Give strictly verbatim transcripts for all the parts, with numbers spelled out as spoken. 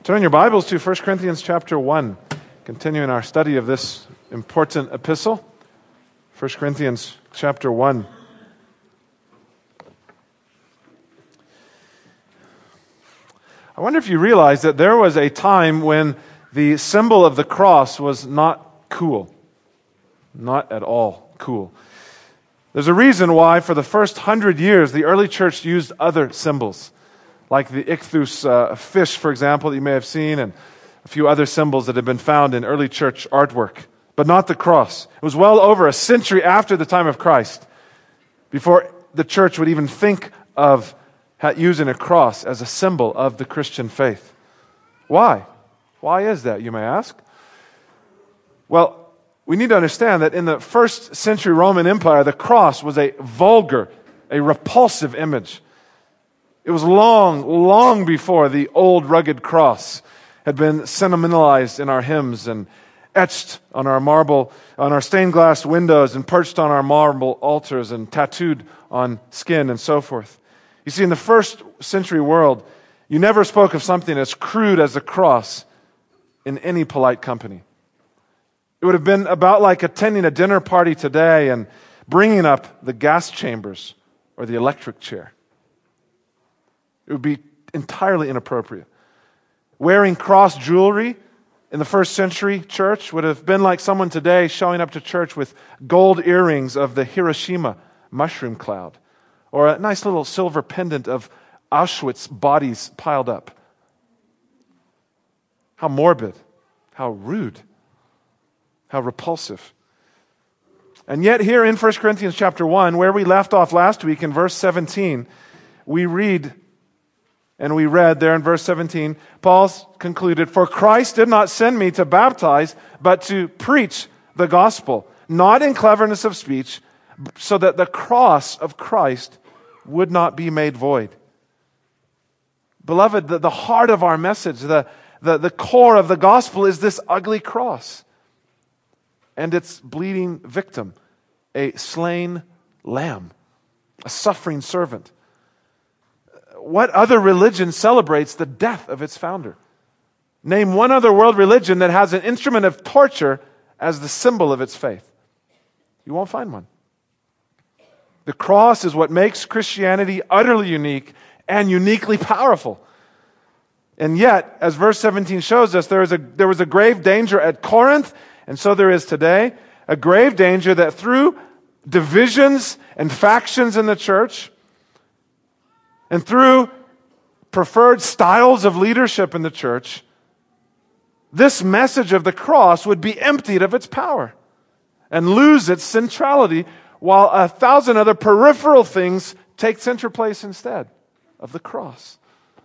Turn your Bibles to First Corinthians chapter one, continuing our study of this important epistle. First Corinthians chapter one. I wonder if you realize that there was a time when the symbol of the cross was not cool. Not at all cool. There's a reason why for the first hundred years the early church used other symbols, like the ichthus uh, fish, for example, that you may have seen, and a few other symbols that have been found in early church artwork, but not the cross. It was well over a century after the time of Christ before the church would even think of using a cross as a symbol of the Christian faith. Why? Why is that, you may ask? Well, we need to understand that in the first century Roman Empire, the cross was a vulgar, a repulsive image. It was long, long before the old rugged cross had been sentimentalized in our hymns and etched on our marble, on our stained glass windows and perched on our marble altars and tattooed on skin and so forth. You see, in the first century world, you never spoke of something as crude as the cross in any polite company. It would have been about like attending a dinner party today and bringing up the gas chambers or the electric chair. It would be entirely inappropriate. Wearing cross jewelry in the first century church would have been like someone today showing up to church with gold earrings of the Hiroshima mushroom cloud, or a nice little silver pendant of Auschwitz bodies piled up. How morbid, how rude, how repulsive. And yet here in First Corinthians chapter one, where we left off last week in verse seventeen, we read and we read there in verse seventeen, Paul concluded, "For Christ did not send me to baptize, but to preach the gospel, not in cleverness of speech, so that the cross of Christ would not be made void." Beloved, the, the heart of our message, the, the, the core of the gospel is this ugly cross and its bleeding victim, a slain lamb, a suffering servant. What other religion celebrates the death of its founder? Name one other world religion that has an instrument of torture as the symbol of its faith. You won't find one. The cross is what makes Christianity utterly unique and uniquely powerful. And yet, as verse seventeen shows us, there is a, there was a grave danger at Corinth, and so there is today, a grave danger that through divisions and factions in the church, and through preferred styles of leadership in the church, this message of the cross would be emptied of its power and lose its centrality, while a thousand other peripheral things take center place instead of the cross.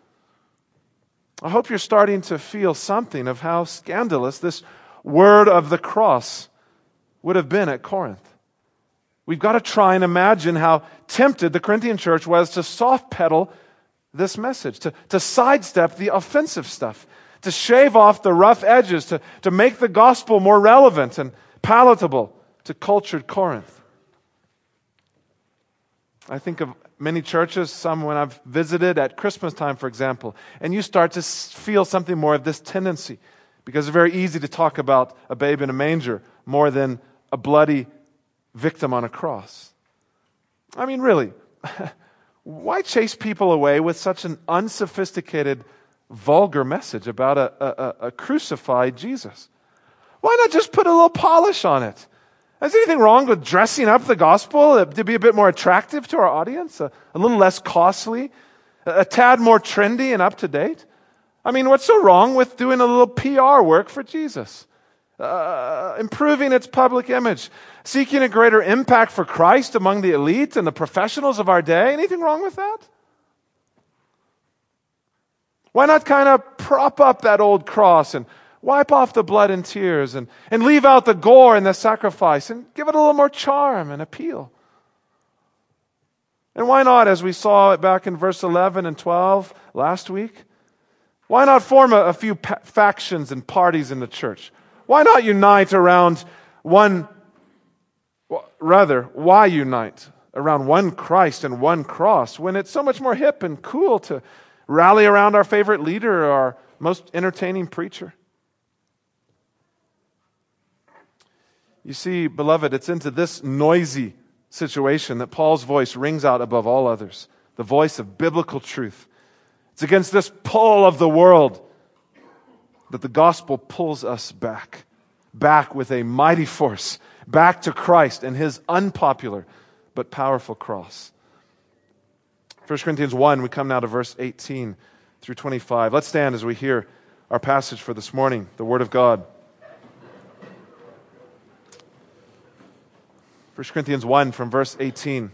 I hope you're starting to feel something of how scandalous this word of the cross would have been at Corinth. We've got to try and imagine how tempted the Corinthian church was to soft pedal this message, to, to sidestep the offensive stuff, to shave off the rough edges, to, to make the gospel more relevant and palatable to cultured Corinth. I think of many churches, some when I've visited at Christmas time, for example, and you start to feel something more of this tendency, because it's very easy to talk about a babe in a manger more than a bloody victim on a cross. I mean, really, why chase people away with such an unsophisticated, vulgar message about a, a, a crucified Jesus? Why not just put a little polish on it? Is there anything wrong with dressing up the gospel to be a bit more attractive to our audience, a, a little less costly, a, a tad more trendy and up to date? I mean, what's so wrong with doing a little P R work for Jesus? Uh, improving its public image, seeking a greater impact for Christ among the elite and the professionals of our day. Anything wrong with that? Why not kind of prop up that old cross and wipe off the blood and tears and, and leave out the gore and the sacrifice and give it a little more charm and appeal? And why not, as we saw it back in verse eleven and twelve last week, why not form a, a few pa- factions and parties in the church? Why not unite around one, rather, why unite around one Christ and one cross when it's so much more hip and cool to rally around our favorite leader or our most entertaining preacher. You see, beloved, it's into this noisy situation that Paul's voice rings out above all others, the voice of biblical truth. It's against this pull of the world that the gospel pulls us back, back with a mighty force, back to Christ and His unpopular but powerful cross. First Corinthians one, we come now to verse eighteen through twenty-five. Let's stand as we hear our passage for this morning, the Word of God. First Corinthians one from verse eighteen.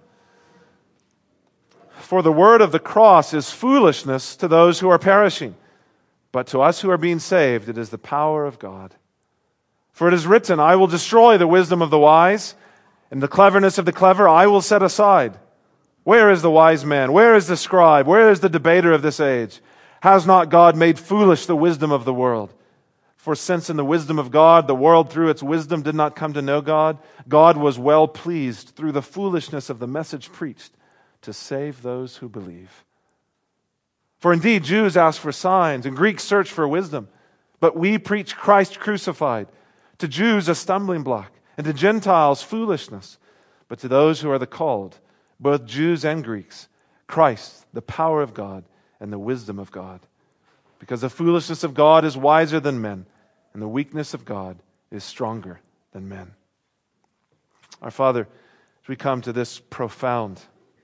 For the word of the cross is foolishness to those who are perishing, but to us who are being saved, it is the power of God. For it is written, I will destroy the wisdom of the wise, and the cleverness of the clever I will set aside. Where is the wise man? Where is the scribe? Where is the debater of this age? Has not God made foolish the wisdom of the world? For since in the wisdom of God, the world through its wisdom did not come to know God, God was well pleased through the foolishness of the message preached to save those who believe. For indeed, Jews ask for signs and Greeks search for wisdom, but we preach Christ crucified, to Jews a stumbling block, and to Gentiles foolishness, but to those who are the called, both Jews and Greeks, Christ, the power of God and the wisdom of God. Because the foolishness of God is wiser than men, and the weakness of God is stronger than men. Our Father, as we come to this profound,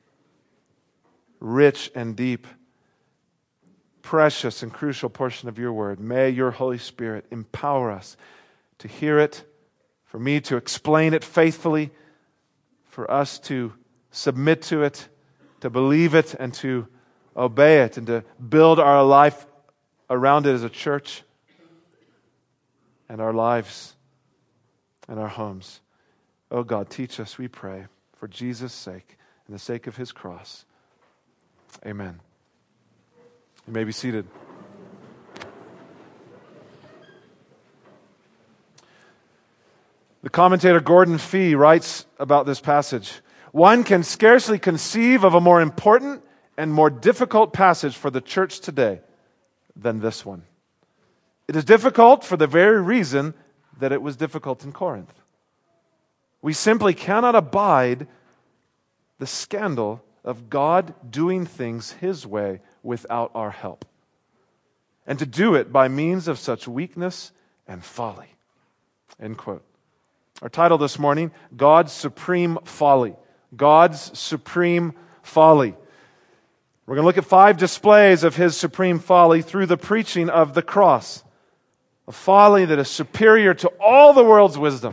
rich and deep, precious and crucial portion of your word, may your Holy Spirit empower us to hear it, for me to explain it faithfully, for us to submit to it, to believe it, and to obey it, and to build our life around it as a church, and our lives and our homes. Oh God, teach us, we pray, for Jesus' sake and the sake of His cross. Amen. You may be seated. The commentator Gordon Fee writes about this passage, one can scarcely conceive of a more important and more difficult passage for the church today than this one. It is difficult for the very reason that it was difficult in Corinth. We simply cannot abide the scandal of God doing things His way without our help, and to do it by means of such weakness and folly. End quote. Our title this morning, God's Supreme Folly. God's Supreme Folly. We're going to look at five displays of His supreme folly through the preaching of the cross. A folly that is superior to all the world's wisdom.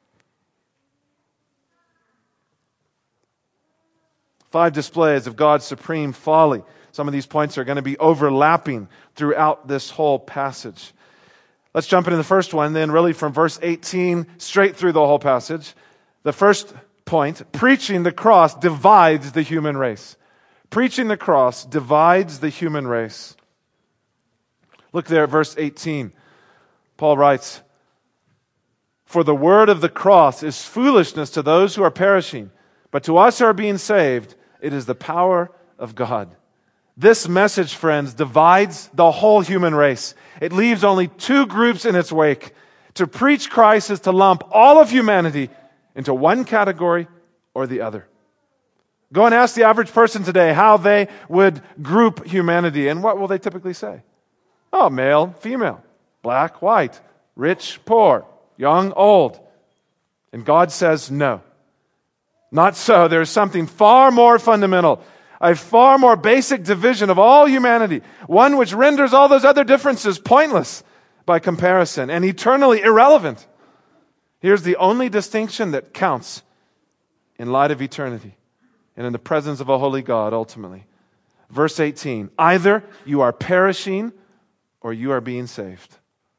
Five displays of God's supreme folly. Some of these points are going to be overlapping throughout this whole passage. Let's jump into the first one, then really from verse eighteen straight through the whole passage. The first point, preaching the cross divides the human race. Preaching the cross divides the human race. Look there at verse eighteen. Paul writes, for the word of the cross is foolishness to those who are perishing, but to us who are being saved, it is the power of God. This message, friends, divides the whole human race. It leaves only two groups in its wake. To preach Christ is to lump all of humanity into one category or the other. Go and ask the average person today how they would group humanity, and what will they typically say? Oh, male, female, black, white, rich, poor, young, old. And God says no. Not so. There is something far more fundamental, a far more basic division of all humanity, one which renders all those other differences pointless by comparison and eternally irrelevant. Here's the only distinction that counts in light of eternity and in the presence of a holy God ultimately. Verse eighteen, either you are perishing or you are being saved.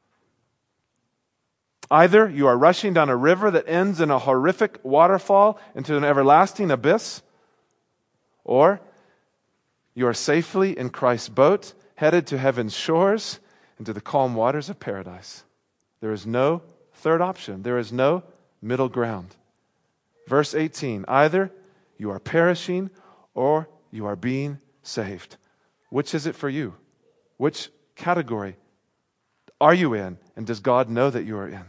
Either you are rushing down a river that ends in a horrific waterfall into an everlasting abyss, or you are safely in Christ's boat, headed to heaven's shores and to the calm waters of paradise. There is no third option. There is no middle ground. Verse eighteen, either you are perishing or you are being saved. Which is it for you? Which category are you in, and does God know that you are in?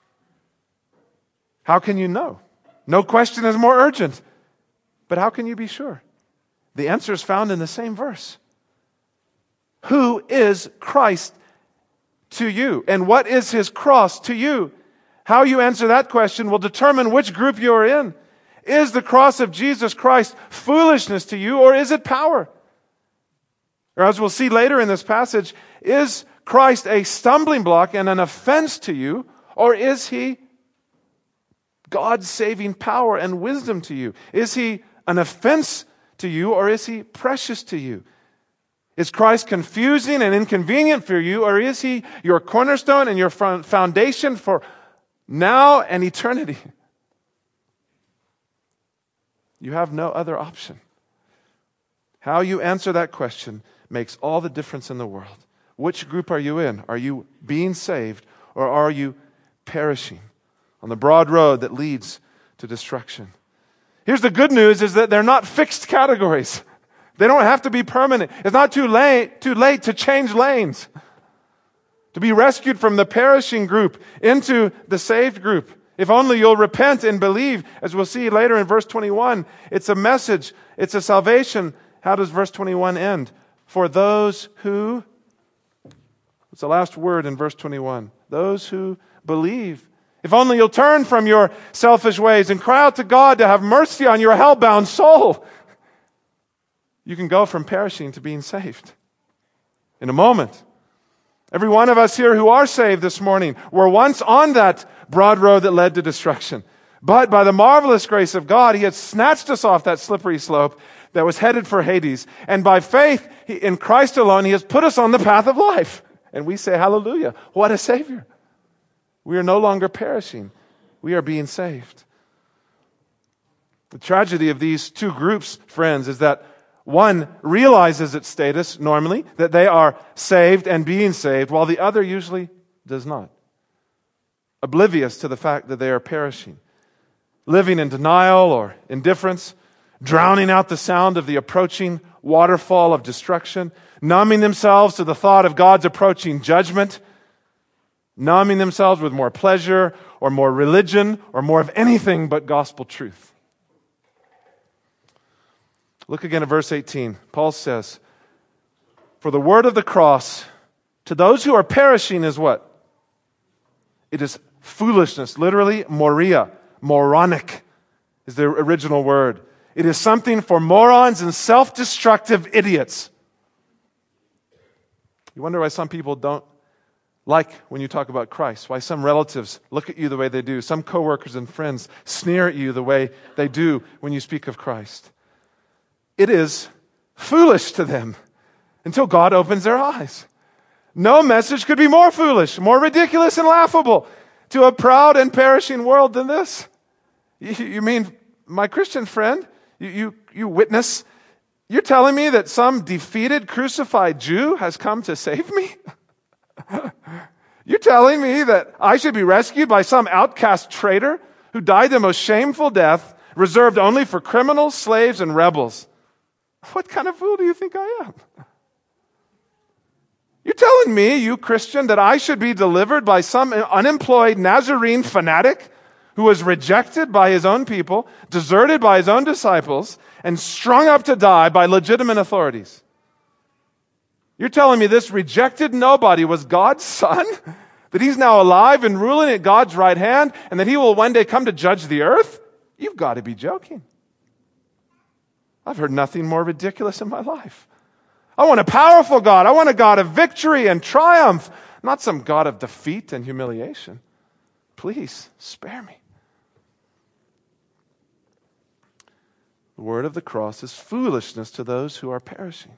How can you know? No question is more urgent. But how can you be sure? The answer is found in the same verse. Who is Christ to you? And what is His cross to you? How you answer that question will determine which group you are in. Is the cross of Jesus Christ foolishness to you, or is it power? Or as we'll see later in this passage, is Christ a stumbling block and an offense to you, or is He God's saving power and wisdom to you? Is He an offense to you, or is He precious to you? Is Christ confusing and inconvenient for you, or is He your cornerstone and your foundation for now and eternity? You have no other option. How you answer that question makes all the difference in the world. Which group are you in? Are you being saved, or are you perishing on the broad road that leads to destruction? Here's the good news, is that they're not fixed categories. They don't have to be permanent. It's not too late, too late to change lanes, to be rescued from the perishing group into the saved group. If only you'll repent and believe, as we'll see later in verse twenty-one. It's a message. It's a salvation. How does verse twenty-one end? For those who, it's the last word in verse twenty-one. Those who believe. If only you'll turn from your selfish ways and cry out to God to have mercy on your hell-bound soul, you can go from perishing to being saved in a moment. Every one of us here who are saved this morning were once on that broad road that led to destruction. But by the marvelous grace of God, He has snatched us off that slippery slope that was headed for Hades. And by faith in Christ alone, He has put us on the path of life. And we say, hallelujah, what a Savior. We are no longer perishing. We are being saved. The tragedy of these two groups, friends, is that one realizes its status normally, that they are saved and being saved, while the other usually does not. Oblivious to the fact that they are perishing. Living in denial or indifference, drowning out the sound of the approaching waterfall of destruction, numbing themselves to the thought of God's approaching judgment, numbing themselves with more pleasure or more religion or more of anything but gospel truth. Look again at verse eighteen. Paul says, for the word of the cross to those who are perishing is what? It is foolishness. Literally, moria, moronic is the original word. It is something for morons and self-destructive idiots. You wonder why some people don't like when you talk about Christ, why some relatives look at you the way they do, some coworkers and friends sneer at you the way they do when you speak of Christ. It is foolish to them until God opens their eyes. No message could be more foolish, more ridiculous and laughable to a proud and perishing world than this. You, you mean, my Christian friend, you, you, you witness, you're telling me that some defeated, crucified Jew has come to save me? You're telling me that I should be rescued by some outcast traitor who died the most shameful death reserved only for criminals, slaves, and rebels? What kind of fool do you think I am? You're telling me, you Christian, that I should be delivered by some unemployed Nazarene fanatic who was rejected by his own people, deserted by his own disciples, and strung up to die by legitimate authorities? You're telling me this rejected nobody was God's son? That He's now alive and ruling at God's right hand, and that He will one day come to judge the earth? You've got to be joking. I've heard nothing more ridiculous in my life. I want a powerful God. I want a God of victory and triumph, not some God of defeat and humiliation. Please, spare me. The word of the cross is foolishness to those who are perishing.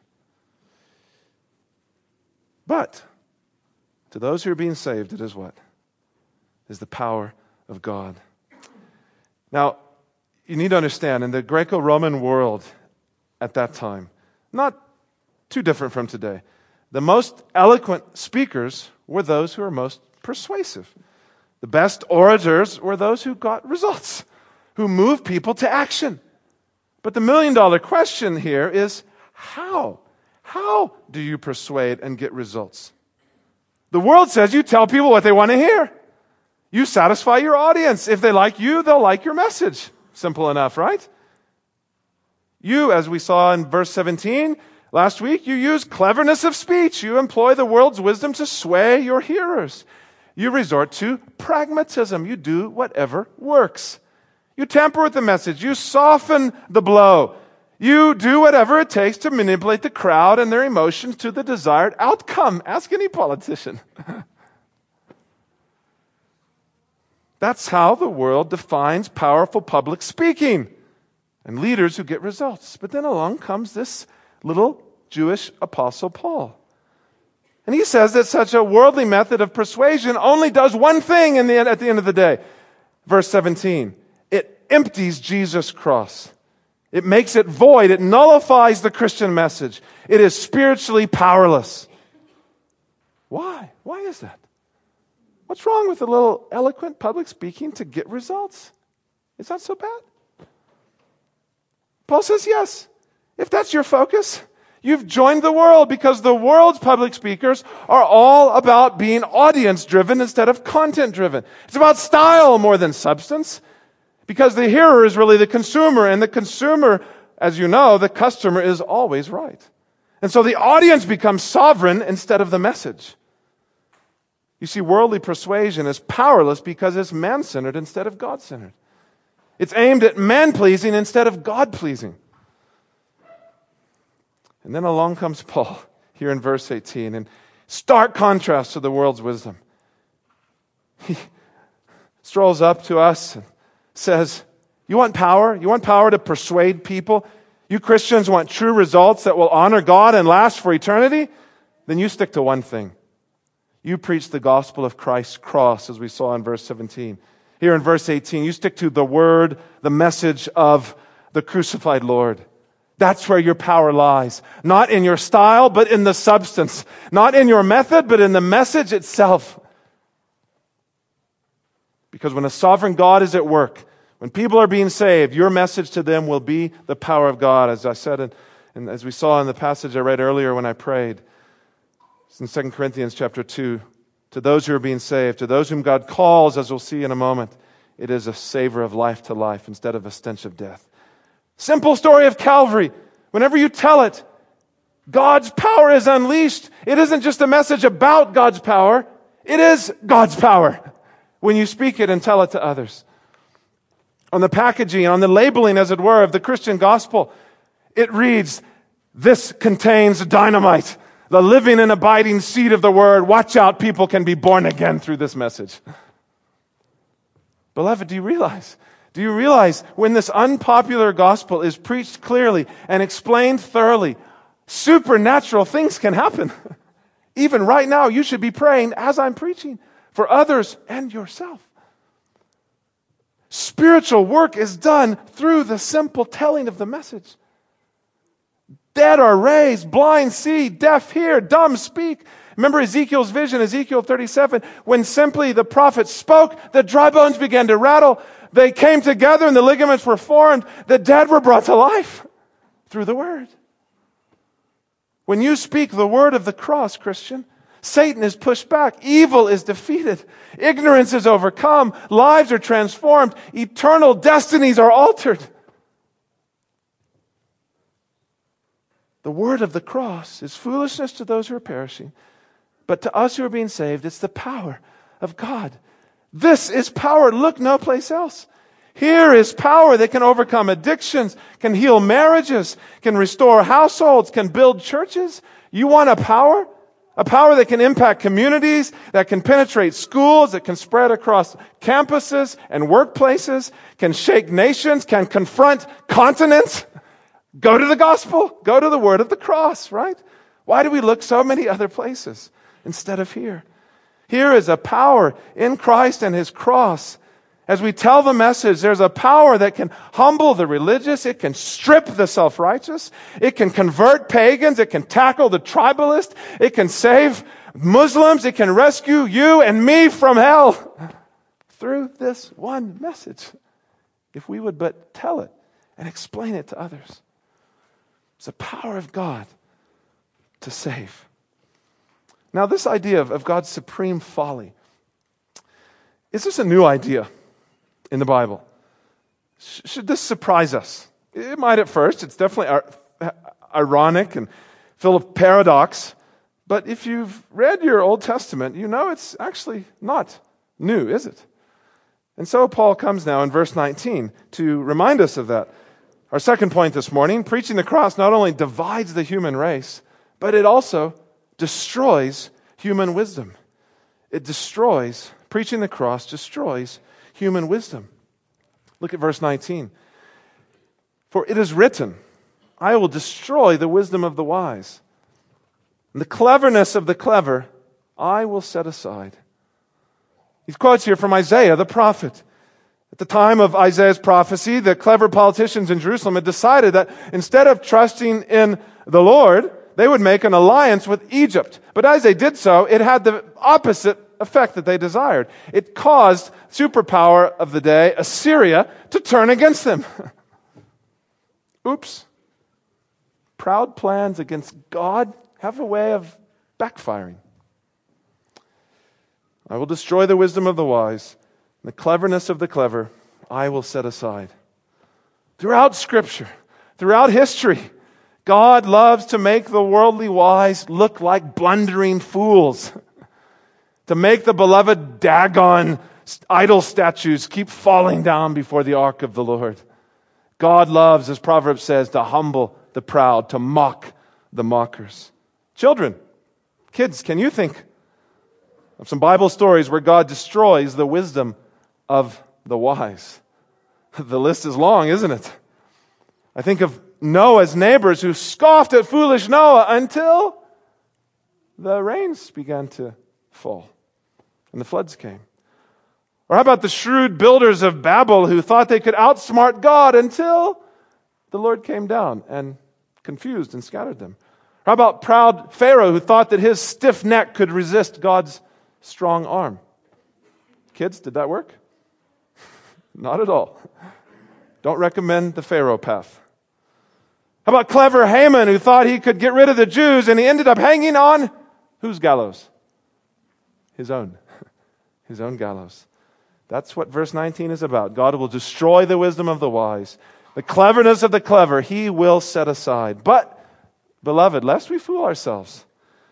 But to those who are being saved, it is what? It is the power of God. Now, you need to understand, in the Greco-Roman world at that time, not too different from today, the most eloquent speakers were those who were most persuasive. The best orators were those who got results, who moved people to action. But the million-dollar question here is, how? How do you persuade and get results? The world says you tell people what they want to hear. You satisfy your audience. If they like you, they'll like your message. Simple enough, right? You, as we saw in verse seventeen last week, you use cleverness of speech. You employ the world's wisdom to sway your hearers. You resort to pragmatism. You do whatever works. You tamper with the message. You soften the blow. You do whatever it takes to manipulate the crowd and their emotions to the desired outcome. Ask any politician. That's how the world defines powerful public speaking and leaders who get results. But then along comes this little Jewish apostle Paul. And he says that such a worldly method of persuasion only does one thing in the end, at the end of the day. Verse seventeen, it empties Jesus' cross. It makes it void. It nullifies the Christian message. It is spiritually powerless. Why? Why is that? What's wrong with a little eloquent public speaking to get results? Is that so bad? Paul says yes. If that's your focus, you've joined the world, because the world's public speakers are all about being audience-driven instead of content-driven. It's about style more than substance, because the hearer is really the consumer, and the consumer, as you know, the customer is always right. And so the audience becomes sovereign instead of the message. You see, worldly persuasion is powerless because it's man-centered instead of God-centered. It's aimed at man-pleasing instead of God-pleasing. And then along comes Paul here in verse eighteen, in stark contrast to the world's wisdom. He strolls up to us and says, you want power? You want power to persuade people? You Christians want true results that will honor God and last for eternity? Then you stick to one thing. You preach the gospel of Christ's cross, as we saw in verse seventeen. Here in verse eighteen, you stick to the word, the message of the crucified Lord. That's where your power lies. Not in your style, but in the substance. Not in your method, but in the message itself. Because when a sovereign God is at work, when people are being saved, your message to them will be the power of God. As I said, and, and as we saw in the passage I read earlier when I prayed, it's in Second Corinthians chapter two. To those who are being saved, to those whom God calls, as we'll see in a moment, it is a savor of life to life instead of a stench of death. Simple story of Calvary. Whenever you tell it, God's power is unleashed. It isn't just a message about God's power. It is God's power when you speak it and tell it to others. On the packaging, on the labeling, as it were, of the Christian gospel, it reads, this contains dynamite, the living and abiding seed of the word. Watch out, people can be born again through this message. Beloved, do you realize? Do you realize when this unpopular gospel is preached clearly and explained thoroughly, supernatural things can happen? Even right now, you should be praying as I'm preaching for others and yourself. Spiritual work is done through the simple telling of the message. Dead are raised, blind see, deaf hear, dumb speak. Remember Ezekiel's vision, Ezekiel thirty-seven, when simply the prophet spoke, the dry bones began to rattle. They came together and the ligaments were formed. The dead were brought to life through the word. When you speak the word of the cross, Christian, Satan is pushed back. Evil is defeated. Ignorance is overcome. Lives are transformed. Eternal destinies are altered. The word of the cross is foolishness to those who are perishing. But to us who are being saved, it's the power of God. This is power. Look no place else. Here is power that can overcome addictions, can heal marriages, can restore households, can build churches. You want a power? A power that can impact communities, that can penetrate schools, that can spread across campuses and workplaces, can shake nations, can confront continents. Go to the gospel. Go to the word of the cross, right? Why do we look so many other places instead of here? Here is a power in Christ and His cross. As we tell the message, there's a power that can humble the religious. It can strip the self-righteous. It can convert pagans. It can tackle the tribalist. It can save Muslims. It can rescue you and me from hell through this one message, if we would but tell it and explain it to others. It's the power of God to save. Now, this idea of, of God's supreme folly, is this a new idea in the Bible? Sh- should this surprise us? It might at first. It's definitely ar- ironic and full of paradox. But if you've read your Old Testament, you know it's actually not new, is it? And so Paul comes now in verse nineteen to remind us of that. Our second point this morning, preaching the cross not only divides the human race, but it also destroys human wisdom. It destroys, preaching the cross destroys human wisdom. Look at verse nineteen. For it is written, I will destroy the wisdom of the wise, and the cleverness of the clever I will set aside. He quotes here from Isaiah the prophet. At the time of Isaiah's prophecy, the clever politicians in Jerusalem had decided that instead of trusting in the Lord, they would make an alliance with Egypt. But as they did so, it had the opposite effect that they desired. It caused superpower of the day, Assyria, to turn against them. Oops. Proud plans against God have a way of backfiring. I will destroy the wisdom of the wise, and the cleverness of the clever I will set aside. Throughout Scripture, throughout history, God loves to make the worldly wise look like blundering fools. To make the beloved Dagon idol statues keep falling down before the ark of the Lord. God loves, as Proverbs says, to humble the proud, to mock the mockers. Children, kids, can you think of some Bible stories where God destroys the wisdom of the wise? The list is long, isn't it? I think of Noah's neighbors who scoffed at foolish Noah until the rains began to fall and the floods came. Or how about the shrewd builders of Babel who thought they could outsmart God until the Lord came down and confused and scattered them? How about proud Pharaoh who thought that his stiff neck could resist God's strong arm? Kids, did that work? Not at all. Don't recommend the Pharaoh path. How about clever Haman who thought he could get rid of the Jews and he ended up hanging on whose gallows? His own. His own gallows. That's what verse nineteen is about. God will destroy the wisdom of the wise. The cleverness of the clever He will set aside. But, beloved, lest we fool ourselves,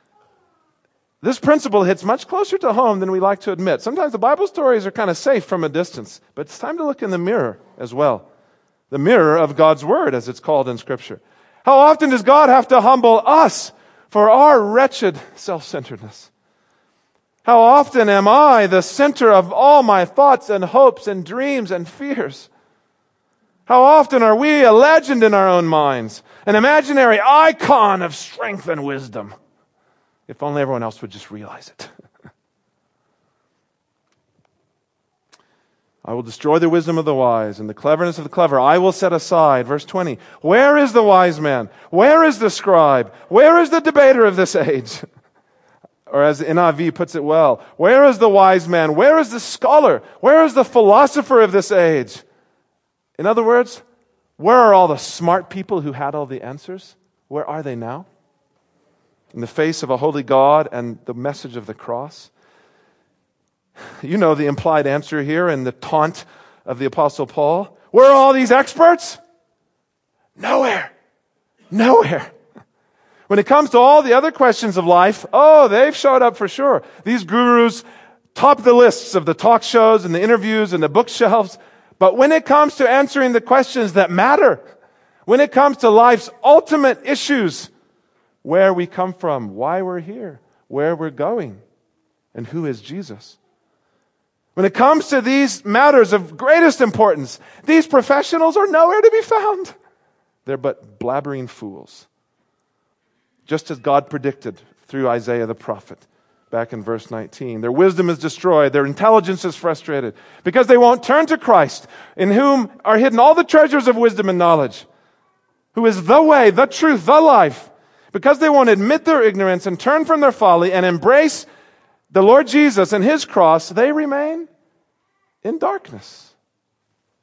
this principle hits much closer to home than we like to admit. Sometimes the Bible stories are kind of safe from a distance, but it's time to look in the mirror as well. The mirror of God's Word, as it's called in Scripture. How often does God have to humble us for our wretched self-centeredness? How often am I the center of all my thoughts and hopes and dreams and fears? How often are we a legend in our own minds, an imaginary icon of strength and wisdom? If only everyone else would just realize it. I will destroy the wisdom of the wise, and the cleverness of the clever I will set aside. Verse twenty. Where is the wise man? Where is the scribe? Where is the debater of this age? Or as the N I V puts it well, where is the wise man? Where is the scholar? Where is the philosopher of this age? In other words, where are all the smart people who had all the answers? Where are they now? In the face of a holy God and the message of the cross? You know the implied answer here in the taunt of the Apostle Paul. Where are all these experts? Nowhere. Nowhere. When it comes to all the other questions of life, oh, they've showed up for sure. These gurus top the lists of the talk shows and the interviews and the bookshelves. But when it comes to answering the questions that matter, when it comes to life's ultimate issues, where we come from, why we're here, where we're going, and who is Jesus. When it comes to these matters of greatest importance, these professionals are nowhere to be found. They're but blabbering fools. Just as God predicted through Isaiah the prophet back in verse nineteen. Their wisdom is destroyed. Their intelligence is frustrated because they won't turn to Christ, in whom are hidden all the treasures of wisdom and knowledge, who is the way, the truth, the life. Because they won't admit their ignorance and turn from their folly and embrace the Lord Jesus and His cross, they remain in darkness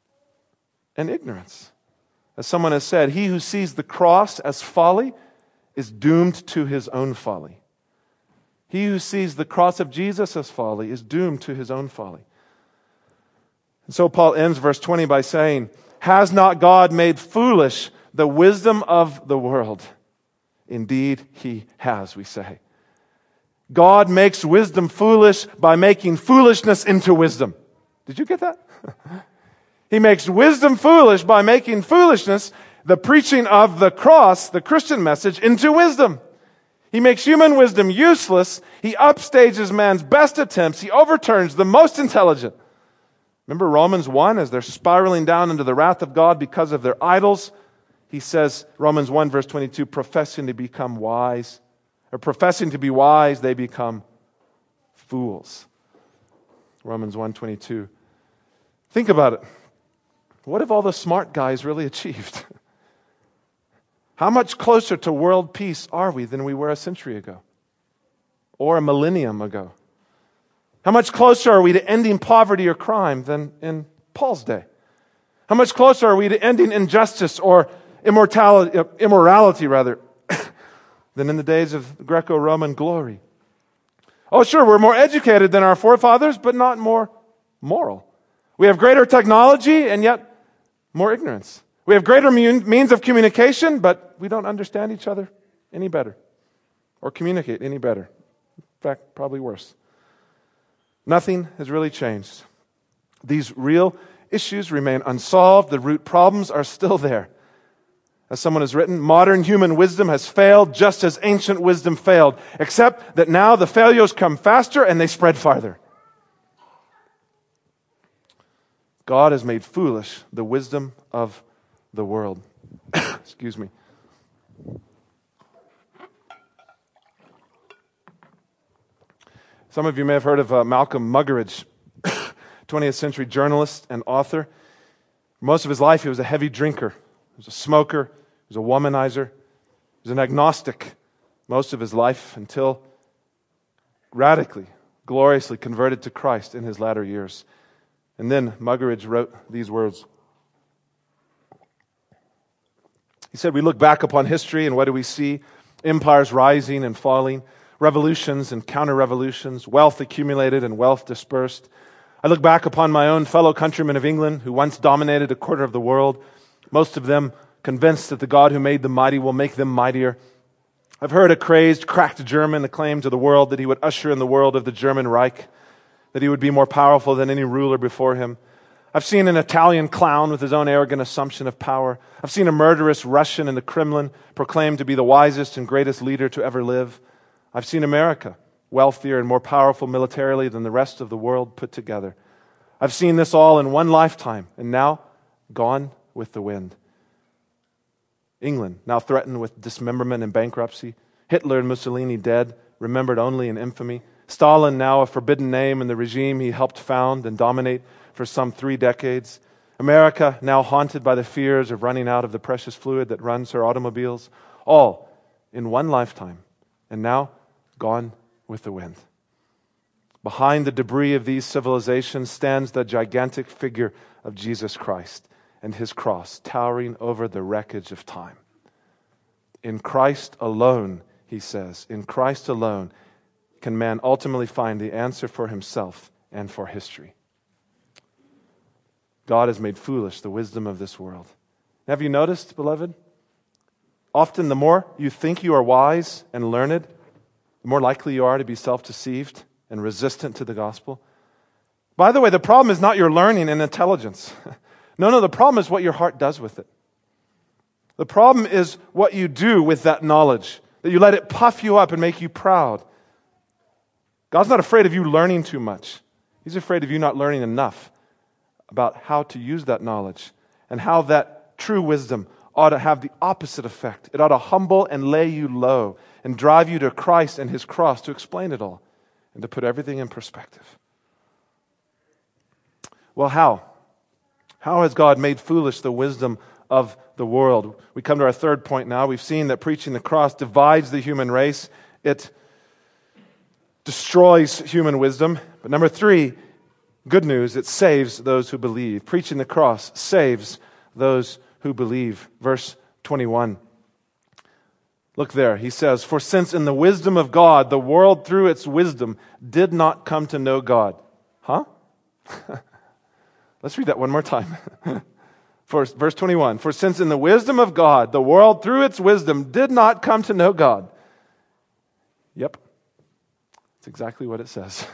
and ignorance. As someone has said, he who sees the cross as folly is doomed to his own folly. He who sees the cross of Jesus as folly is doomed to his own folly. And so Paul ends verse twenty by saying, has not God made foolish the wisdom of the world? Indeed, he has, we say. God makes wisdom foolish by making foolishness into wisdom. Did you get that? He makes wisdom foolish by making foolishness, the preaching of the cross, the Christian message, into wisdom. He makes human wisdom useless. He upstages man's best attempts. He overturns the most intelligent. Remember Romans one, as they're spiraling down into the wrath of God because of their idols? He says, Romans one verse twenty-two, professing to become wise, or professing to be wise, they become fools. Romans one twenty-two. Think about it. What have all the smart guys really achieved? How much closer to world peace are we than we were a century ago? Or a millennium ago? How much closer are we to ending poverty or crime than in Paul's day? How much closer are we to ending injustice or immortality, immorality rather, than in the days of Greco-Roman glory? Oh, sure, we're more educated than our forefathers, but not more moral. We have greater technology and yet more ignorance. We have greater means of communication, but we don't understand each other any better or communicate any better. In fact, probably worse. Nothing has really changed. These real issues remain unsolved. The root problems are still there. As someone has written, modern human wisdom has failed just as ancient wisdom failed, except that now the failures come faster and they spread farther. God has made foolish the wisdom of the world. Excuse me. Some of you may have heard of uh, Malcolm Muggeridge, twentieth century journalist and author. Most of his life he was a heavy drinker. He was a smoker. He was a womanizer. He was an agnostic most of his life until radically, gloriously converted to Christ in his latter years. And then Muggeridge wrote these words. He said, we look back upon history and what do we see? Empires rising and falling, revolutions and counter-revolutions, wealth accumulated and wealth dispersed. I look back upon my own fellow countrymen of England who once dominated a quarter of the world, most of them convinced that the God who made them mighty will make them mightier. I've heard a crazed, cracked German acclaim to the world that he would usher in the world of the German Reich, that he would be more powerful than any ruler before him. I've seen an Italian clown with his own arrogant assumption of power. I've seen a murderous Russian in the Kremlin proclaimed to be the wisest and greatest leader to ever live. I've seen America, wealthier and more powerful militarily than the rest of the world put together. I've seen this all in one lifetime, and now gone with the wind. England, now threatened with dismemberment and bankruptcy. Hitler and Mussolini dead, remembered only in infamy. Stalin, now a forbidden name in the regime he helped found and dominate for some three decades. America, now haunted by the fears of running out of the precious fluid that runs her automobiles. All in one lifetime, and now gone with the wind. Behind the debris of these civilizations stands the gigantic figure of Jesus Christ and his cross towering over the wreckage of time. In Christ alone, he says, in Christ alone can man ultimately find the answer for himself and for history. God has made foolish the wisdom of this world. Have you noticed, beloved? Often the more you think you are wise and learned, the more likely you are to be self-deceived and resistant to the gospel. By the way, the problem is not your learning and intelligence. No, no, the problem is what your heart does with it. The problem is what you do with that knowledge, that you let it puff you up and make you proud. God's not afraid of you learning too much. He's afraid of you not learning enough about how to use that knowledge and how that true wisdom ought to have the opposite effect. It ought to humble and lay you low and drive you to Christ and his cross to explain it all and to put everything in perspective. Well, how? How has God made foolish the wisdom of the world? We come to our third point now. We've seen that preaching the cross divides the human race. It destroys human wisdom. But number three, good news, it saves those who believe. Preaching the cross saves those who believe. Verse twenty-one. Look there, he says, "For since in the wisdom of God, the world through its wisdom did not come to know God." Huh? Let's read that one more time. For, verse twenty-one, "For since in the wisdom of God, the world through its wisdom did not come to know God." Yep. That's exactly what it says.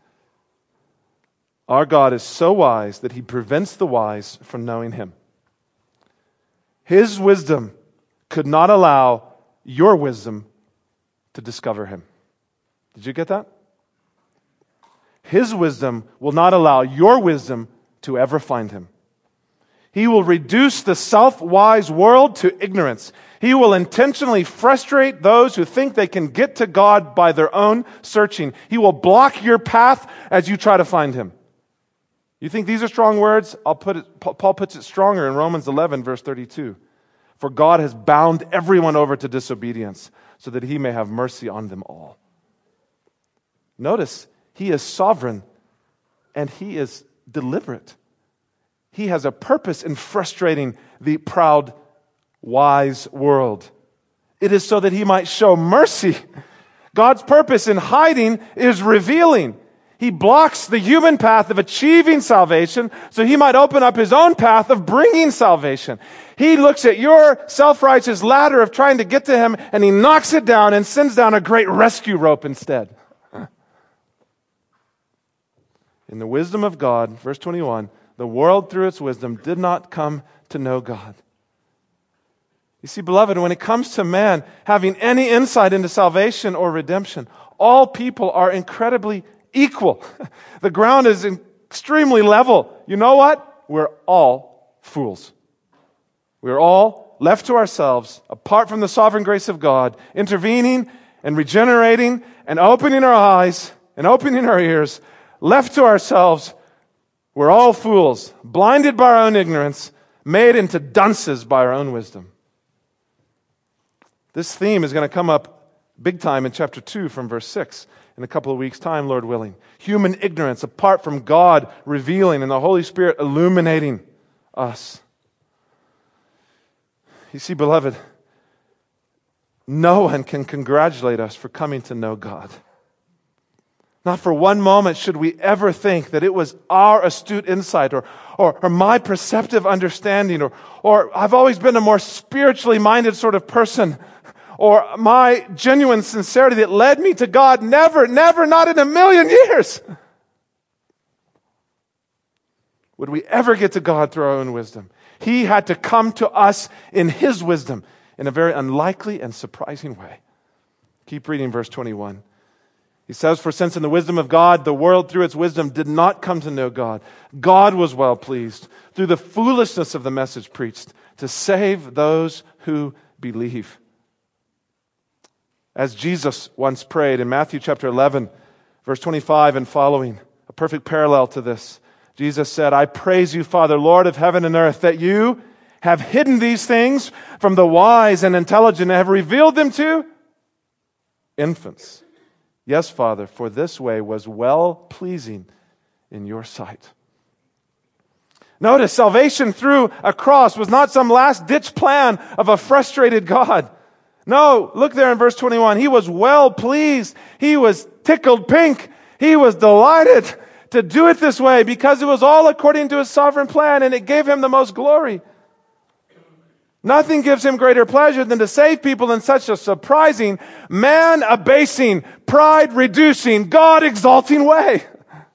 Our God is so wise that he prevents the wise from knowing him. His wisdom could not allow your wisdom to discover him. Did you get that? His wisdom will not allow your wisdom to ever find him. He will reduce the self-wise world to ignorance. He will intentionally frustrate those who think they can get to God by their own searching. He will block your path as you try to find him. You think these are strong words? I'll put it, Paul puts it stronger in Romans eleven, verse thirty-two. "For God has bound everyone over to disobedience, so that he may have mercy on them all." Notice, he is sovereign and he is deliberate. He has a purpose in frustrating the proud, wise world. It is so that he might show mercy. God's purpose in hiding is revealing. He blocks the human path of achieving salvation so he might open up his own path of bringing salvation. He looks at your self-righteous ladder of trying to get to him and he knocks it down and sends down a great rescue rope instead. In the wisdom of God, verse twenty-one, "The world through its wisdom did not come to know God." You see, beloved, when it comes to man having any insight into salvation or redemption, all people are incredibly equal. The ground is extremely level. You know what? We're all fools. We're all left to ourselves, apart from the sovereign grace of God, intervening and regenerating and opening our eyes and opening our ears. Left to ourselves, we're all fools, blinded by our own ignorance, made into dunces by our own wisdom. This theme is going to come up big time in chapter two from verse six in a couple of weeks' time, Lord willing. Human ignorance apart from God revealing and the Holy Spirit illuminating us. You see, beloved, no one can congratulate us for coming to know God. Not for one moment should we ever think that it was our astute insight or, or, or my perceptive understanding or, or I've always been a more spiritually minded sort of person or my genuine sincerity that led me to God. Never, never, not in a million years would we ever get to God through our own wisdom. He had to come to us in his wisdom in a very unlikely and surprising way. Keep reading verse twenty-one. He says, "For since in the wisdom of God, the world through its wisdom did not come to know God, God was well pleased through the foolishness of the message preached to save those who believe." As Jesus once prayed in Matthew chapter eleven, verse twenty-five and following, a perfect parallel to this. Jesus said, "I praise you, Father, Lord of heaven and earth, that you have hidden these things from the wise and intelligent and have revealed them to infants. Yes, Father, for this way was well-pleasing in your sight." Notice, salvation through a cross was not some last-ditch plan of a frustrated God. No, look there in verse twenty-one. He was well-pleased. He was tickled pink. He was delighted to do it this way because it was all according to his sovereign plan and it gave him the most glory. Nothing gives him greater pleasure than to save people in such a surprising, man-abasing, pride-reducing, God-exalting way.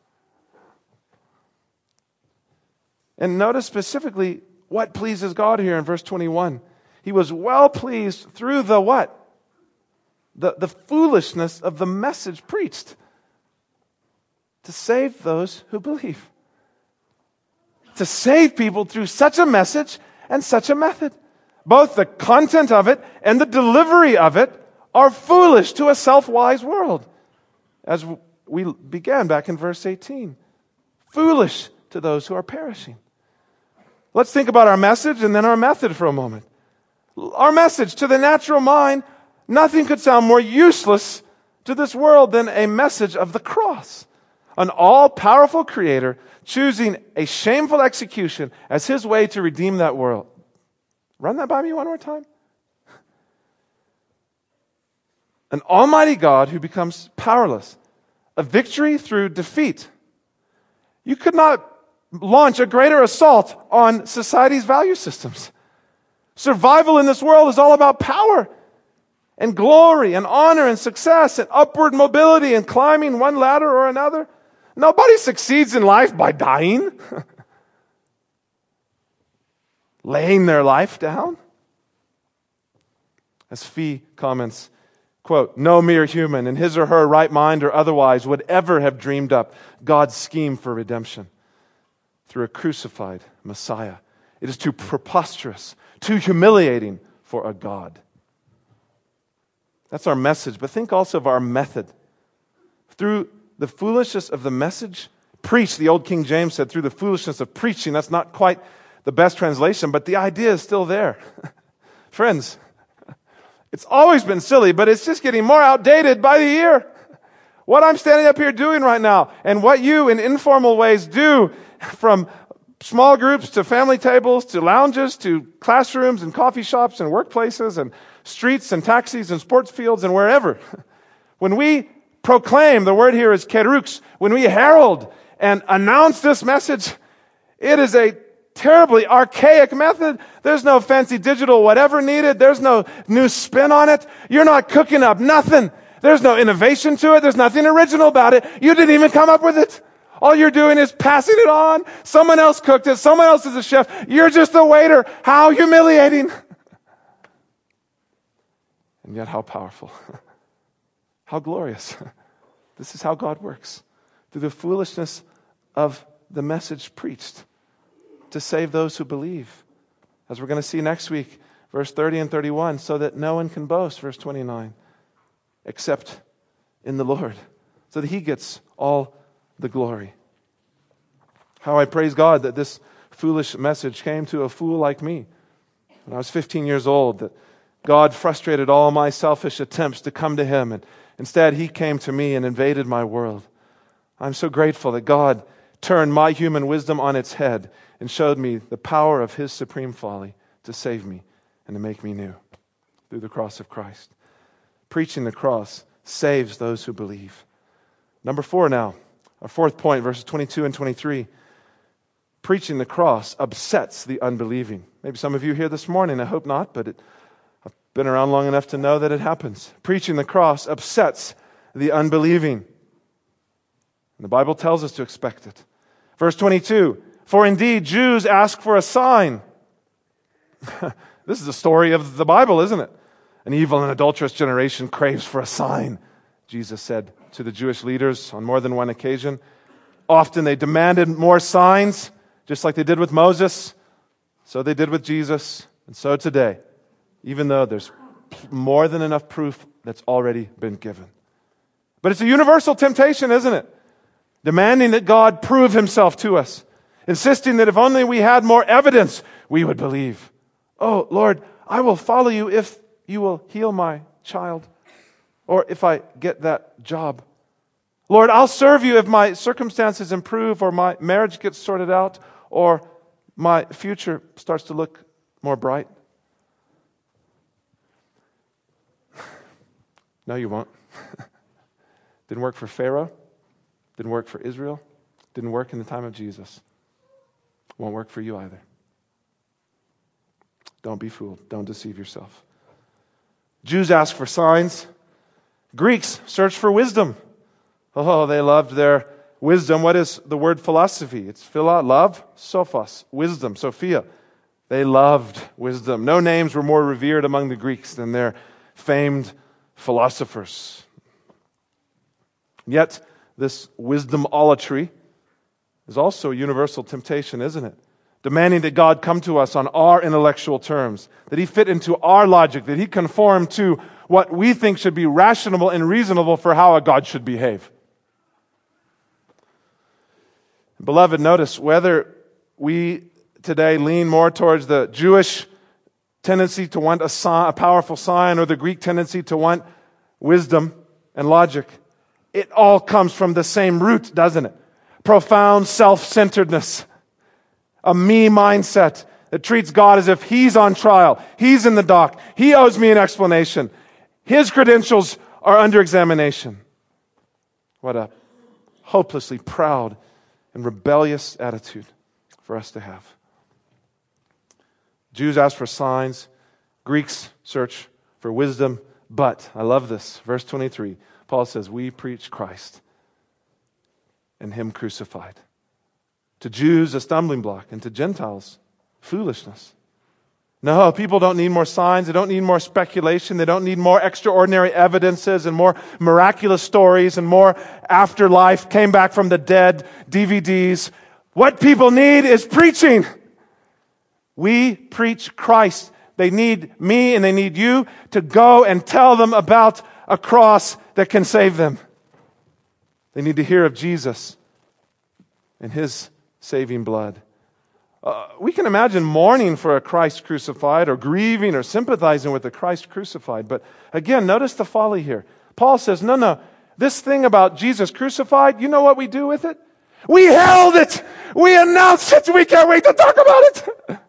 And notice specifically what pleases God here in verse twenty-one. He was well pleased through the what? The, the foolishness of the message preached to save those who believe. To save people through such a message and such a method. Both the content of it and the delivery of it are foolish to a self-wise world. As we began back in verse eighteen. Foolish to those who are perishing. Let's think about our message and then our method for a moment. Our message to the natural mind, nothing could sound more useless to this world than a message of the cross. An all-powerful Creator choosing a shameful execution as his way to redeem that world. Run that by me one more time. An almighty God who becomes powerless. A victory through defeat. You could not launch a greater assault on society's value systems. Survival in this world is all about power and glory and honor and success and upward mobility and climbing one ladder or another. Nobody succeeds in life by dying, laying their life down. As Fee comments, quote, no mere human in his or her right mind or otherwise would ever have dreamed up God's scheme for redemption through a crucified Messiah. It is too preposterous, too humiliating for a God. That's our message, but think also of our method. Through the foolishness of the message, preach, the old King James said, through the foolishness of preaching. That's not quite the best translation, but the idea is still there. Friends, it's always been silly, but it's just getting more outdated by the year. What I'm standing up here doing right now, and what you in informal ways do, from small groups to family tables to lounges to classrooms and coffee shops and workplaces and streets and taxis and sports fields and wherever. When we proclaim, the word here is kerux, when we herald and announce this message, it is a terribly archaic method. There's no fancy digital whatever needed. There's no new spin on it. You're not cooking up nothing. There's no innovation to it. There's nothing original about it. You didn't even come up with it. All you're doing is passing it on. Someone else cooked it. Someone else is a chef. You're just a waiter. How humiliating. And yet how powerful. How glorious. This is how God works. Through the foolishness of the message preached to save those who believe. As we're going to see next week, verse thirty and thirty-one, so that no one can boast, verse twenty-nine, except in the Lord, so that He gets all the glory. How I praise God that this foolish message came to a fool like me when I was fifteen years old, that God frustrated all my selfish attempts to come to Him, and instead He came to me and invaded my world. I'm so grateful that God turned my human wisdom on its head and showed me the power of His supreme folly to save me and to make me new through the cross of Christ. Preaching the cross saves those who believe. Number four now, our fourth point, verses twenty-two and twenty-three. Preaching the cross upsets the unbelieving. Maybe some of you here this morning, I hope not, but it, I've been around long enough to know that it happens. Preaching the cross upsets the unbelieving. And the Bible tells us to expect it. Verse twenty-two, for indeed Jews ask for a sign. This is the story of the Bible, isn't it? An evil and adulterous generation craves for a sign, Jesus said to the Jewish leaders on more than one occasion. Often they demanded more signs, just like they did with Moses. So they did with Jesus, and so today, even though there's more than enough proof that's already been given. But it's a universal temptation, isn't it? Demanding that God prove Himself to us. Insisting that if only we had more evidence, we would believe. Oh, Lord, I will follow You if You will heal my child. Or if I get that job. Lord, I'll serve You if my circumstances improve, or my marriage gets sorted out, or my future starts to look more bright. No, you won't. Didn't work for Pharaoh. Didn't work for Israel. Didn't work in the time of Jesus. Won't work for you either. Don't be fooled. Don't deceive yourself. Jews ask for signs. Greeks search for wisdom. Oh, they loved their wisdom. What is the word philosophy? It's phila, love, sophos, wisdom, Sophia. They loved wisdom. No names were more revered among the Greeks than their famed philosophers. Yet, this wisdom-olatry is also a universal temptation, isn't it? Demanding that God come to us on our intellectual terms, that He fit into our logic, that He conform to what we think should be rational and reasonable for how a God should behave. Beloved, notice whether we today lean more towards the Jewish tendency to want a, sign, a powerful sign, or the Greek tendency to want wisdom and logic, it all comes from the same root, doesn't it? Profound self-centeredness. A me mindset that treats God as if He's on trial. He's in the dock. He owes me an explanation. His credentials are under examination. What a hopelessly proud and rebellious attitude for us to have. Jews ask for signs. Greeks search for wisdom. But, I love this, verse twenty-three, Paul says, we preach Christ and Him crucified. To Jews, a stumbling block, and to Gentiles, foolishness. No, people don't need more signs. They don't need more speculation. They don't need more extraordinary evidences and more miraculous stories and more afterlife, came back from the dead, D V Ds. What people need is preaching. We preach Christ. They need me and they need you to go and tell them about a cross that can save them. They need to hear of Jesus and His saving blood. Uh, we can imagine mourning for a Christ crucified or grieving or sympathizing with the Christ crucified. But again, notice the folly here. Paul says, no, no, this thing about Jesus crucified, you know what we do with it? We held it. We announced it. We can't wait to talk about it.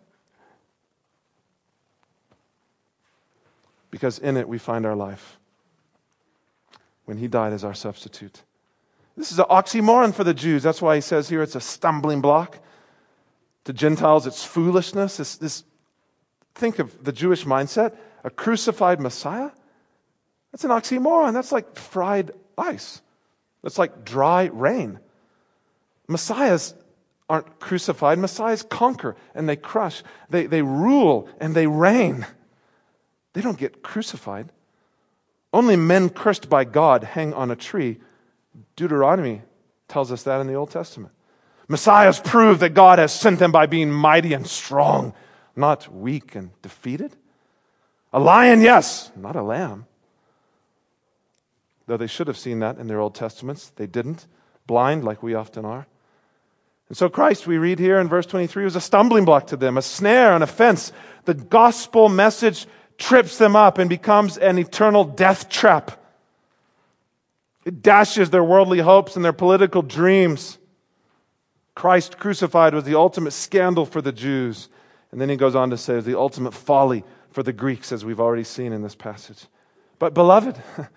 Because in it we find our life. When He died as our substitute. This is an oxymoron for the Jews. That's why he says here it's a stumbling block. To Gentiles, it's foolishness. This, this, think of the Jewish mindset. A crucified Messiah? That's an oxymoron. That's like fried ice. That's like dry rain. Messiahs aren't crucified. Messiahs conquer and they crush. They, they rule and they reign. They don't get crucified. Only men cursed by God hang on a tree. Deuteronomy tells us that in the Old Testament. Messiahs prove that God has sent them by being mighty and strong, not weak and defeated. A lion, yes, not a lamb. Though they should have seen that in their Old Testaments, they didn't. Blind like we often are. And so Christ, we read here in verse twenty-three, was a stumbling block to them, a snare, an offense. The gospel message trips them up and becomes an eternal death trap. It dashes their worldly hopes and their political dreams. Christ crucified was the ultimate scandal for the Jews. And then he goes on to say it was the ultimate folly for the Greeks, as we've already seen in this passage. But beloved,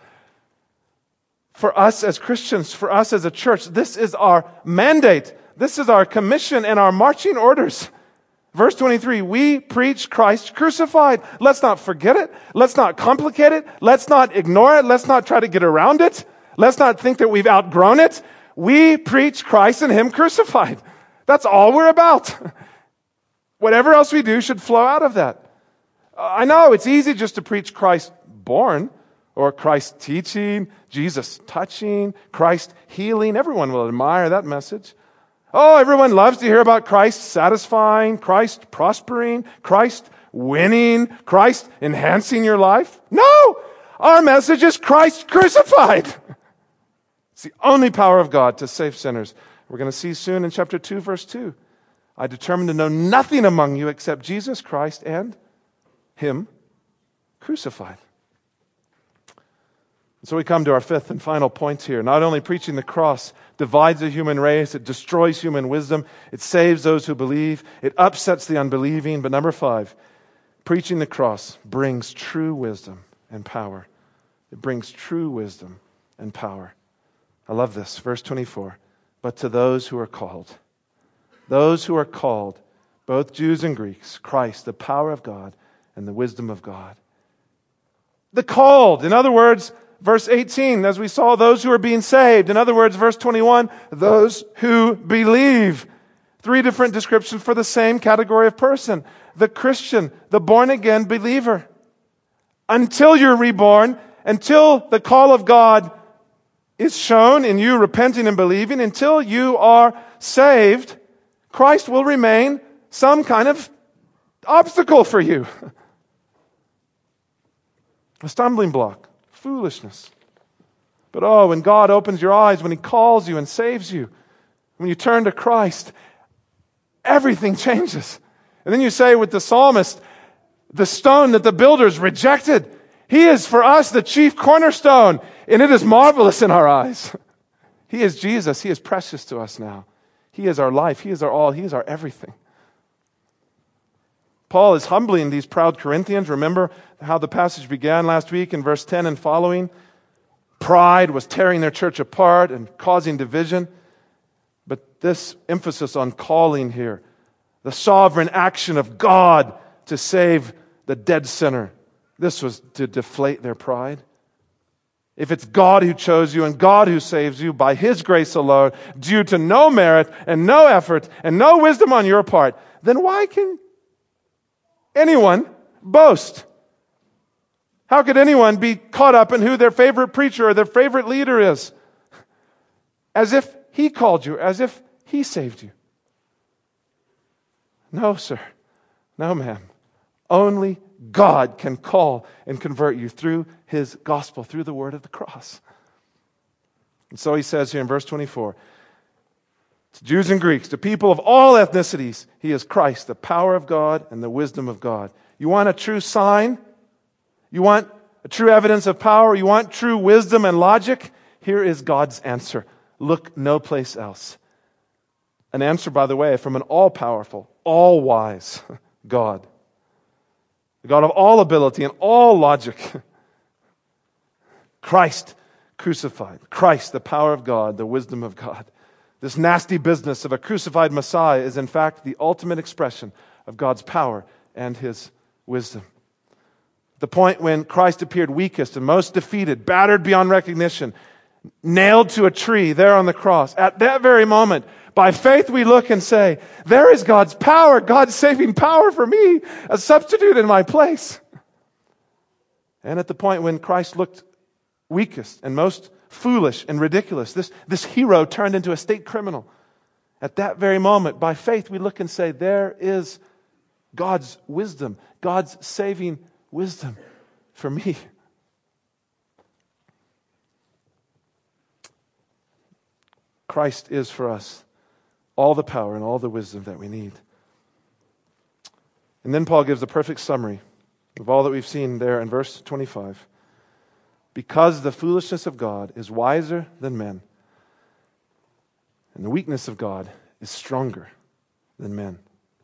for us as Christians, for us as a church, this is our mandate. This is our commission and our marching orders. Verse twenty-three, we preach Christ crucified. Let's not forget it. Let's not complicate it. Let's not ignore it. Let's not try to get around it. Let's not think that we've outgrown it. We preach Christ and Him crucified. That's all we're about. Whatever else we do should flow out of that. I know it's easy just to preach Christ born or Christ teaching, Jesus touching, Christ healing. Everyone will admire that message. Oh, everyone loves to hear about Christ satisfying, Christ prospering, Christ winning, Christ enhancing your life. No! Our message is Christ crucified. It's the only power of God to save sinners. We're going to see soon in chapter two, verse two. I determined to know nothing among you except Jesus Christ and Him crucified. And so we come to our fifth and final point here. Not only preaching the cross divides the human race, it destroys human wisdom, it saves those who believe, it upsets the unbelieving. But number five, preaching the cross brings true wisdom and power. It brings true wisdom and power. I love this. Verse twenty-four. But to those who are called, those who are called, both Jews and Greeks, Christ, the power of God and the wisdom of God. The called, in other words, verse eighteen, as we saw, those who are being saved. In other words, verse twenty-one, those who believe. Three different descriptions for the same category of person. The Christian, the born-again believer. Until you're reborn, until the call of God is shown in you repenting and believing, until you are saved, Christ will remain some kind of obstacle for you. A stumbling block, foolishness. But oh, when God opens your eyes, when He calls you and saves you, when you turn to Christ, everything changes. And then you say with the psalmist, the stone that the builders rejected, He is for us the chief cornerstone, and it is marvelous in our eyes. He is Jesus. He is precious to us now. He is our life. He is our all. He is our everything. Paul is humbling these proud Corinthians. Remember how the passage began last week in verse ten and following? pride was tearing their church apart and causing division. But this emphasis on calling here, the sovereign action of God to save the dead sinner, this was to deflate their pride. If it's God who chose you and God who saves you by His grace alone, due to no merit and no effort and no wisdom on your part, then why can anyone boast? How could anyone be caught up in who their favorite preacher or their favorite leader is? As if he called you, as if he saved you. No, sir. No, ma'am. Only God can call and convert you through His gospel, through the word of the cross. And so He says here in verse twenty-four, to Jews and Greeks, to people of all ethnicities, He is Christ, the power of God and the wisdom of God. You want a true sign? You want a true evidence of power? You want true wisdom and logic? Here is God's answer. Look no place else. An answer, by the way, from an all-powerful, all-wise God. The God of all ability and all logic. Christ crucified. Christ, the power of God, the wisdom of God. This nasty business of a crucified Messiah is in fact the ultimate expression of God's power and His wisdom. The point when Christ appeared weakest and most defeated, battered beyond recognition, nailed to a tree there on the cross, at that very moment, by faith we look and say, there is God's power, God's saving power for me, a substitute in my place. And at the point when Christ looked weakest and most foolish and ridiculous, this, this hero turned into a state criminal. At that very moment, by faith we look and say, there is God's wisdom, God's saving wisdom for me. Christ is for us all the power and all the wisdom that we need. And then Paul gives a perfect summary of all that we've seen there in verse twenty-five. Because the foolishness of God is wiser than men, and the weakness of God is stronger than men.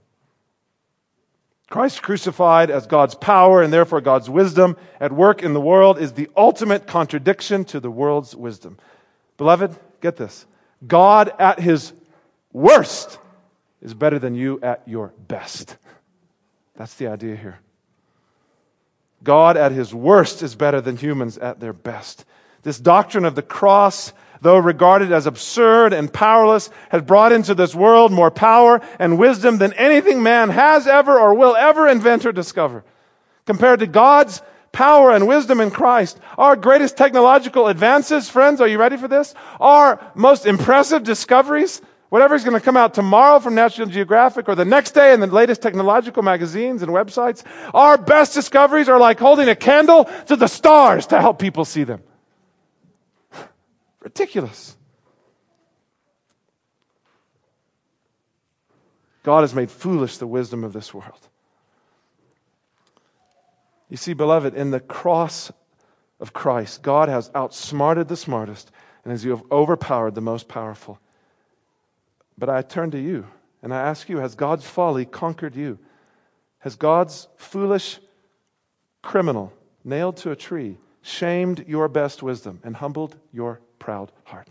Christ crucified as God's power and therefore God's wisdom at work in the world is the ultimate contradiction to the world's wisdom. Beloved, get this. God at His worst is better than you at your best. That's the idea here. God at His worst is better than humans at their best. This doctrine of the cross, though regarded as absurd and powerless, has brought into this world more power and wisdom than anything man has ever or will ever invent or discover. Compared to God's power and wisdom in Christ, our greatest technological advances, friends, are you ready for this? Our most impressive discoveries, whatever's going to come out tomorrow from National Geographic or the next day in the latest technological magazines and websites, our best discoveries are like holding a candle to the stars to help people see them. Ridiculous. God has made foolish the wisdom of this world. You see, beloved, in the cross of Christ, God has outsmarted the smartest and has overpowered the most powerful. But I turn to you and I ask you, has God's folly conquered you? Has God's foolish criminal nailed to a tree shamed your best wisdom and humbled your proud heart?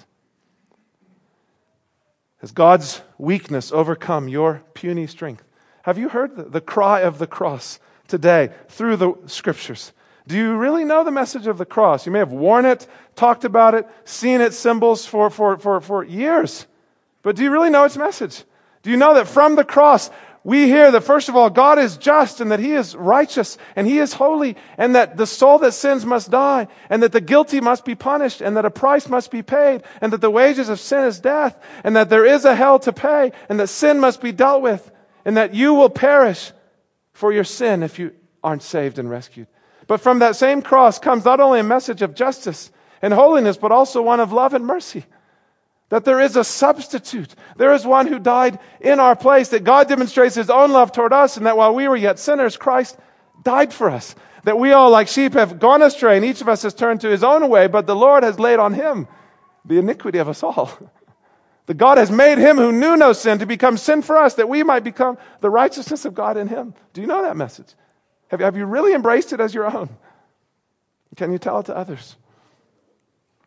Has God's weakness overcome your puny strength? Have you heard the, the cry of the cross today through the Scriptures? Do you really know the message of the cross? You may have worn it, talked about it, seen its symbols for, for, for, for years. But do you really know its message? Do you know that from the cross we hear that, first of all, God is just and that He is righteous and He is holy and that the soul that sins must die and that the guilty must be punished and that a price must be paid and that the wages of sin is death and that there is a hell to pay and that sin must be dealt with and that you will perish for your sin if you aren't saved and rescued. But from that same cross comes not only a message of justice and holiness, but also one of love and mercy. That there is a substitute. There is one who died in our place. That God demonstrates His own love toward us, and that while we were yet sinners, Christ died for us. That we all, like sheep, have gone astray, and each of us has turned to his own way, but the Lord has laid on Him the iniquity of us all. That God has made Him who knew no sin to become sin for us, that we might become the righteousness of God in Him. Do you know that message? Have, have you really embraced it as your own? Can you tell it to others?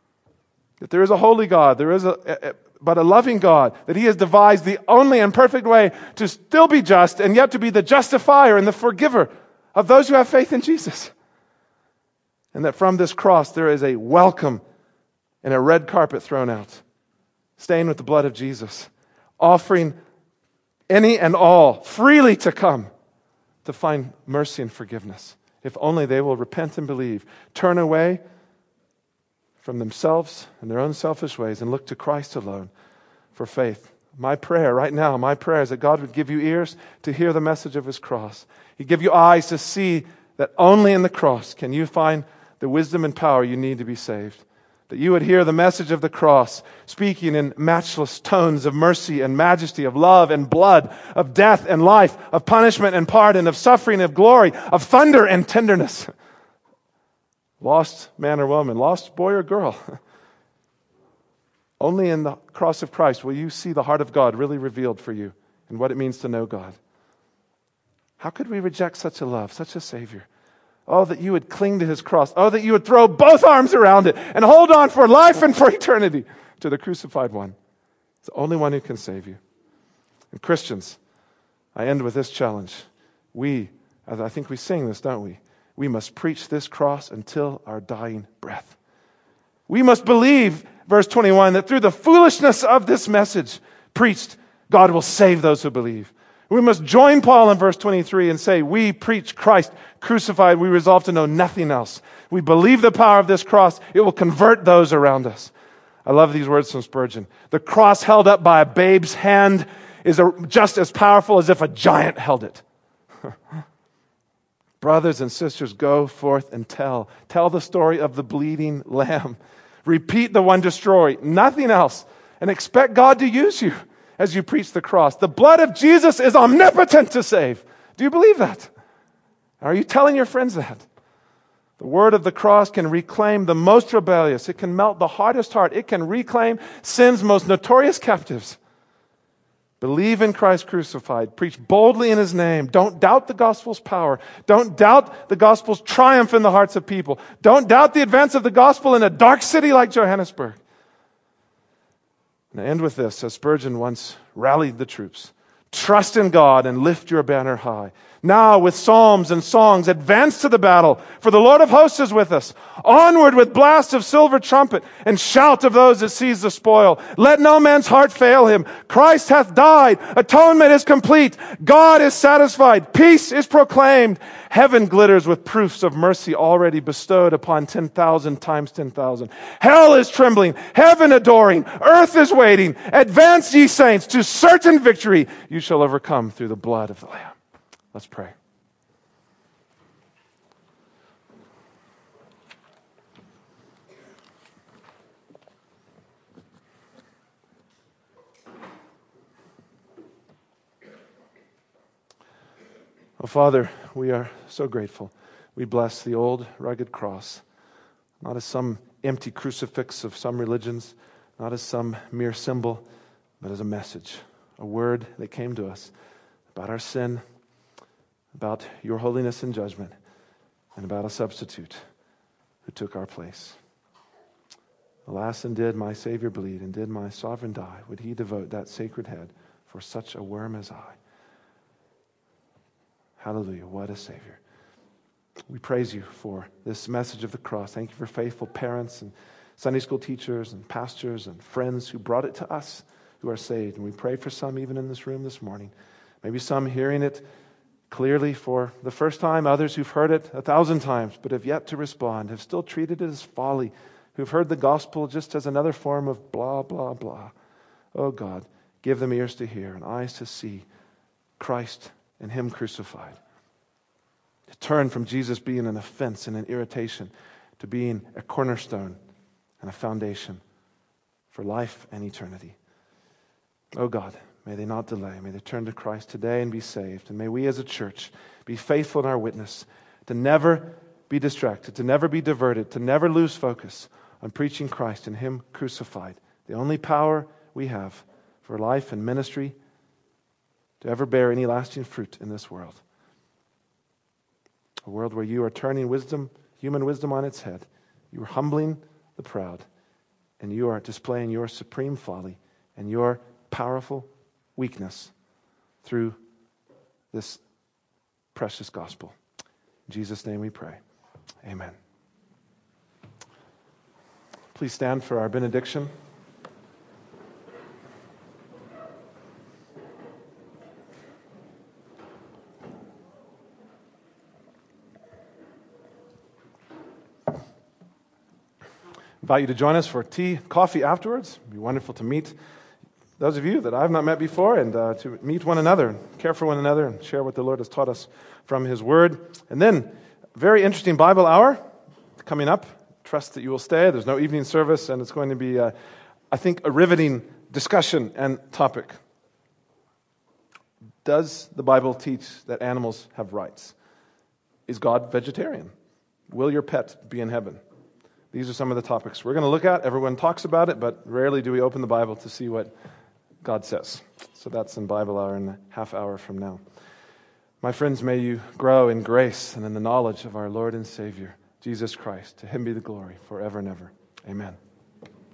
that there is a holy God, there is a, a, but a loving God, that He has devised the only and perfect way to still be just and yet to be the justifier and the forgiver of those who have faith in Jesus. And that from this cross there is a welcome and a red carpet thrown out, stained with the blood of Jesus, offering any and all freely to come to find mercy and forgiveness, if only they will repent and believe, turn away from themselves and their own selfish ways and look to Christ alone for faith. My prayer right now, my prayer is that God would give you ears to hear the message of His cross. He'd give you eyes to see that only in the cross can you find the wisdom and power you need to be saved. That you would hear the message of the cross speaking in matchless tones of mercy and majesty, of love and blood, of death and life, of punishment and pardon, of suffering and glory, of thunder and tenderness. Lost man or woman, lost boy or girl. Only in the cross of Christ will you see the heart of God really revealed for you and what it means to know God. How could we reject such a love, such a Savior? Oh, that you would cling to His cross. Oh, that you would throw both arms around it and hold on for life and for eternity to the crucified one. It's the only one who can save you. And Christians, I end with this challenge. We, as I think we sing this, don't we? We must preach this cross until our dying breath. We must believe, verse twenty-one, that through the foolishness of this message preached, God will save those who believe. We must join Paul in verse twenty-three and say, we preach Christ crucified. We resolve to know nothing else. We believe the power of this cross. It will convert those around us. I love these words from Spurgeon. The cross held up by a babe's hand is a, just as powerful as if a giant held it. Brothers and sisters, go forth and tell. Tell the story of the bleeding lamb. Repeat the one destroyed, nothing else. And expect God to use you as you preach the cross. The blood of Jesus is omnipotent to save. Do you believe that? Are you telling your friends that? The word of the cross can reclaim the most rebellious. It can melt the hardest heart. It can reclaim sin's most notorious captives. Believe in Christ crucified. Preach boldly in His name. Don't doubt the gospel's power. Don't doubt the gospel's triumph in the hearts of people. Don't doubt the advance of the gospel in a dark city like Johannesburg. And I end with this, as Spurgeon once rallied the troops. Trust in God and lift your banner high. Now with psalms and songs advance to the battle, for the Lord of hosts is with us. Onward with blast of silver trumpet and shout of those that seize the spoil. Let no man's heart fail him. Christ hath died. Atonement is complete. God is satisfied. Peace is proclaimed. Heaven glitters with proofs of mercy already bestowed upon ten thousand times ten thousand. Hell is trembling. Heaven adoring. Earth is waiting. Advance, ye saints, to certain victory. You shall overcome through the blood of the Lamb. Let's pray. Oh, Father, we are so grateful. We bless the old rugged cross, not as some empty crucifix of some religions, not as some mere symbol, but as a message, a word that came to us about our sin, about your holiness and judgment, and about a substitute who took our place. Alas, and did my Savior bleed, and did my sovereign die, would He devote that sacred head for such a worm as I? Hallelujah, what a Savior. We praise you for this message of the cross. Thank you for faithful parents and Sunday school teachers and pastors and friends who brought it to us who are saved. And we pray for some even in this room this morning. Maybe some hearing it clearly for the first time, others who've heard it a thousand times but have yet to respond, have still treated it as folly, who've heard the gospel just as another form of blah, blah, blah. Oh God, give them ears to hear and eyes to see Christ and Him crucified. To turn from Jesus being an offense and an irritation to being a cornerstone and a foundation for life and eternity. Oh God, may they not delay. May they turn to Christ today and be saved. And may we as a church be faithful in our witness, to never be distracted, to never be diverted, to never lose focus on preaching Christ and Him crucified, the only power we have for life and ministry to ever bear any lasting fruit in this world. A world where you are turning wisdom, human wisdom on its head. You are humbling the proud. and you are displaying your supreme folly and your powerful weakness through this precious gospel. In Jesus' name we pray. Amen. Please stand for our benediction. Invite you to join us for tea, coffee afterwards. It'd be wonderful to meet those of you that I've not met before, and uh, to meet one another, care for one another, and share what the Lord has taught us from His Word. And then, very interesting Bible hour coming up. Trust that you will stay. There's no evening service, and it's going to be, uh, I think, a riveting discussion and topic. Does the Bible teach that animals have rights? Is God vegetarian? Will your pet be in heaven? These are some of the topics we're going to look at. Everyone talks about it, but rarely do we open the Bible to see what God says. So that's in Bible hour in a half hour from now. My friends, may you grow in grace and in the knowledge of our Lord and Savior, Jesus Christ. To Him be the glory forever and ever. Amen.